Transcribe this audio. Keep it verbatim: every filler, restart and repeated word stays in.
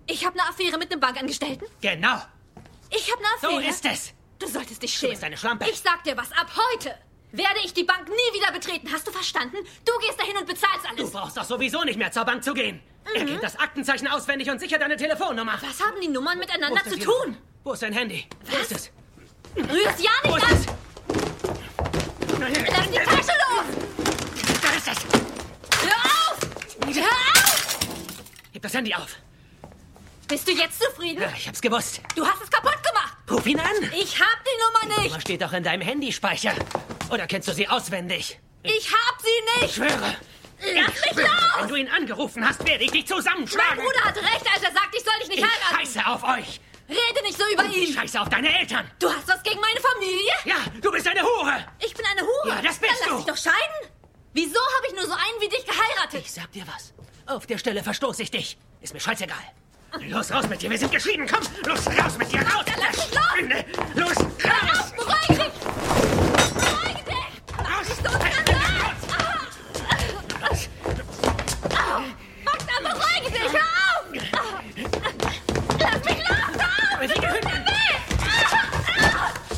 Ich habe eine Affäre mit einem Bankangestellten? Genau. Ich habe eine Affäre? So ist es. Du solltest dich schämen. Du bist eine Schlampe. Ich sag dir was, ab heute werde ich die Bank nie wieder betreten. Hast du verstanden? Du gehst dahin und bezahlst alles. Du brauchst doch sowieso nicht mehr zur Bank zu gehen. Mhm. Er kennt das Aktenzeichen auswendig und sicher deine Telefonnummer. Was haben die Nummern miteinander zu Telefon? tun? Wo ist dein Handy? Was? Wo ist es? Rühr's ja Wo nicht ist an! es? Lass die Tasche los! Da ist es! Hör auf! Hör auf! Heb das Handy auf. Bist du jetzt zufrieden? Ja, ich hab's gewusst. Du hast es kaputt gemacht! Ruf ihn an! Ich hab die Nummer nicht! Die steht doch in deinem Handyspeicher. Oder kennst du sie auswendig? Ich hab sie nicht! Ich schwöre. Lass mich schwöre, los! Wenn du ihn angerufen hast, werde ich dich zusammenschlagen. Mein Bruder hatte recht, als er sagt, ich soll dich nicht Ich heiraten. scheiße auf euch. Rede nicht so über Ich ihn. scheiße auf deine Eltern. Du hast was gegen meine Familie? Ja, du bist eine Hure. Ich bin eine Hure. Ja, das bist Dann lass du. dich doch scheiden. Wieso habe ich nur so einen wie dich geheiratet? Ich sag dir was. Auf der Stelle verstoße ich dich. Ist mir scheißegal. Los, raus mit dir. Wir sind geschieden. Komm, los, raus mit dir. Raus. Dann lass mich los. Freunde. Los,